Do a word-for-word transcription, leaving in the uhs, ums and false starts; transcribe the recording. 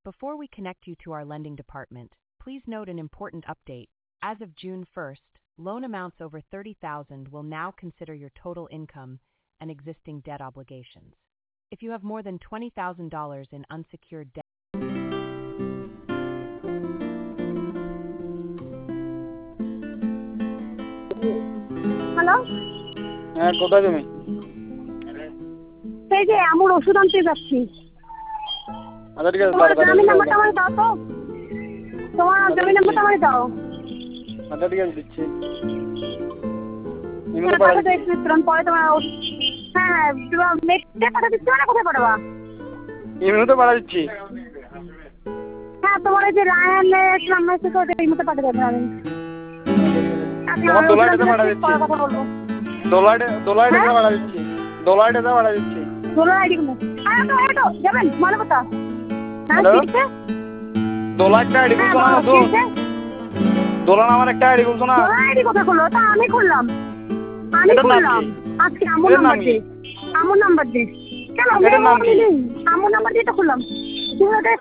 Before we connect you to our lending department, please note an important update. As of June first, loan amounts over thirty thousand dollars will now consider your total income and existing debt obligations. If you have more than twenty thousand dollars in unsecured debt, hello, হ্যাঁ কোথায় তুমি? সেই যে আমার ওষুধ আনতে যাচ্ছি। আচ্ছা ঠিক আছে, তোমার তাড়াতাড়ি জমি দাও। নাম্বারটা আমাকে দাও তো। তোমার জমি নাম্বারটা আমাকে দাও। আচ্ছা ঠিক আছে, দিচ্ছি। হ্যাঁ, ইমেলে পাঠাই পাঠাতে দিচ্ছি। একটু একটু পরে তোমার ওষ- হ্যাঁ হ্যাঁ তোমার মেটে পাঠা দিচ্ছি না, কোথায় পাঠাবা? ইমেলে তো পাঠাই দিচ্ছি। হ্যাঁ, তোমার ওই যে রায়ানের নাম্বার আছে তো, ওটা এই মতো পাঠিয়ে দেবেন। আমি আপনি তোমার আমার দোলাইটাতে ওষুধ পাঠাই আনতে দিচ্ছি। পরে কথা বলবো। দোলাইটে দোলাইটাতে হ্যাঁ? পাঠাই দিচ্ছি। দোলাইটাতে পাঠাই দিচ্ছি। দোলার আইডি গুলো। আরে তো এই তো যাবেন মানে কথা। হ্যাঁ, হ্যালো? ঠিক আছে। দোলাইটটা আইডি হ্যাঁ, খুলছো না বলো, নতুন? ঠিক আছে। দোলান আমার একটা আইডি খুলছো না? দোলার আইডি কোথায় খুললো? ওটা আমি খুললাম। আমি এটার নাম খুললাম। কি? আজকে আমুর এটার নাম নাম্বার কি? দে। আমুর নাম্বার দে। কেন? এটার নাম কি? আমুর নাম্বার দিয়ে তো খুললাম। তুমি ওটা